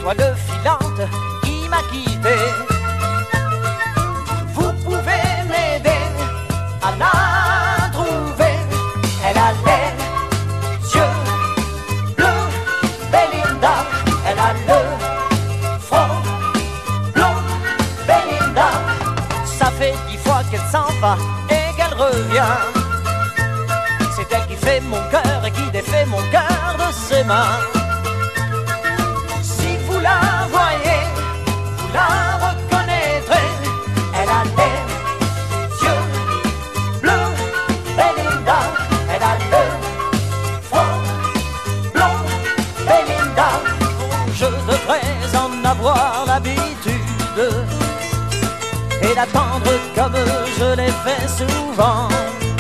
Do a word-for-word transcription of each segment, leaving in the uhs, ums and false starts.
l'étoile filante qui m'a quitté. Vous pouvez m'aider à la trouver. Elle a les yeux bleus, Belinda. Elle a le front blond, Belinda. Ça fait dix fois qu'elle s'en va et qu'elle revient. C'est elle qui fait mon cœur et qui défait mon cœur de ses mains. Si vous la voyez, vous la reconnaîtrez. Elle a les yeux bleus, Belinda. Elle a le front blond, Belinda. Oh, je devrais en avoir l'habitude et d'attendre comme je l'ai fait souvent.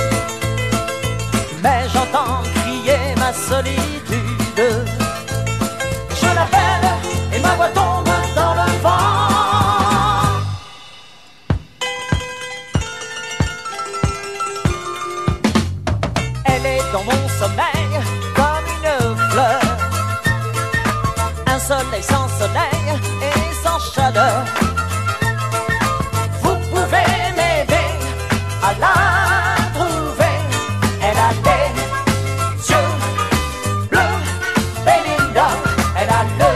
Mais j'entends crier ma solitude. Je l'appelle et ma voix tombe dans le vent. Elle est dans mon sommeil comme une fleur, un soleil sans soleil et sans chaleur. Vous pouvez m'aider à la trouver. Elle a les yeux bleus, Belinda. Elle a le